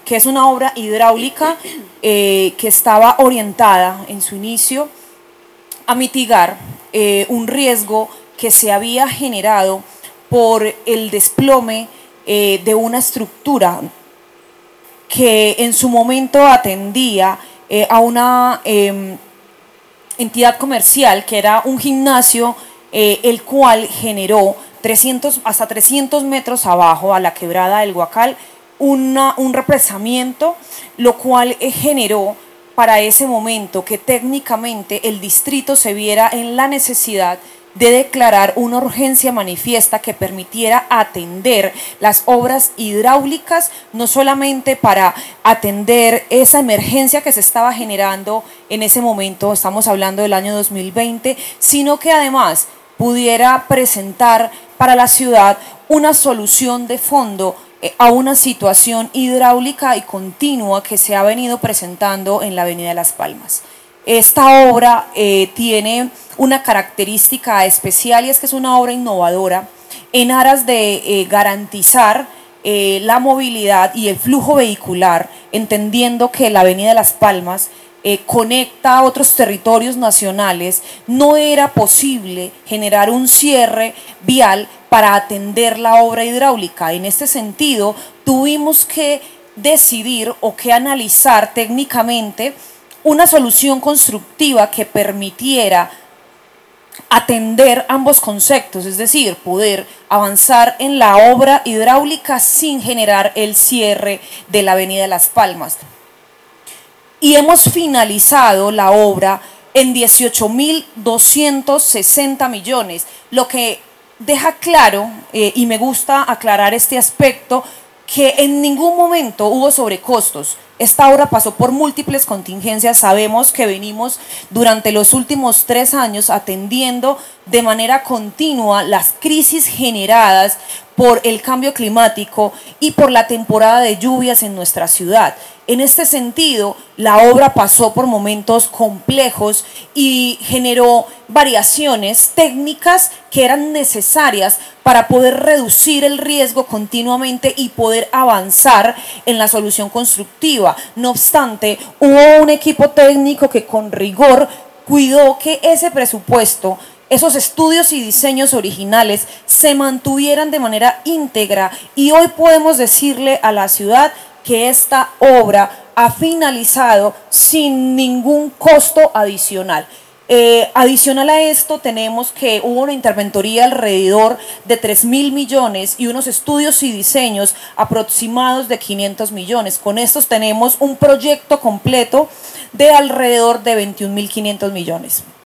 que es una obra hidráulica que estaba orientada en su inicio a mitigar un riesgo que se había generado por el desplome de una estructura que en su momento atendía a una entidad comercial que era un gimnasio, el cual generó hasta 300 metros abajo a la quebrada del Guacal un represamiento, lo cual generó para ese momento que técnicamente el distrito se viera en la necesidad de declarar una urgencia manifiesta que permitiera atender las obras hidráulicas, no solamente para atender esa emergencia que se estaba generando en ese momento, estamos hablando del año 2020, sino que además pudiera presentar para la ciudad una solución de fondo a una situación hidráulica y continua que se ha venido presentando en la Avenida de Las Palmas. Esta obra tiene una característica especial y es que es una obra innovadora en aras de garantizar la movilidad y el flujo vehicular, entendiendo que la Avenida de Las Palmas conecta a otros territorios nacionales. No era posible generar un cierre vial para atender la obra hidráulica. En este sentido, tuvimos que decidir o que analizar técnicamente una solución constructiva que permitiera atender ambos conceptos, es decir, poder avanzar en la obra hidráulica sin generar el cierre de la Avenida de Las Palmas. Y hemos finalizado la obra en 18.260 millones, lo que deja claro, y me gusta aclarar este aspecto, que en ningún momento hubo sobrecostos. Esta obra pasó por múltiples contingencias. Sabemos que venimos durante los últimos 3 años atendiendo de manera continua las crisis generadas por el cambio climático y por la temporada de lluvias en nuestra ciudad. En este sentido, la obra pasó por momentos complejos y generó variaciones técnicas que eran necesarias para poder reducir el riesgo continuamente y poder avanzar en la solución constructiva. No obstante, hubo un equipo técnico que con rigor cuidó que ese presupuesto, esos estudios y diseños originales se mantuvieran de manera íntegra, y hoy podemos decirle a la ciudad que esta obra ha finalizado sin ningún costo adicional. Adicional a esto, tenemos que hubo una interventoría alrededor de 3.000 millones y unos estudios y diseños aproximados de 500 millones. Con estos tenemos un proyecto completo de alrededor de 21.500 millones.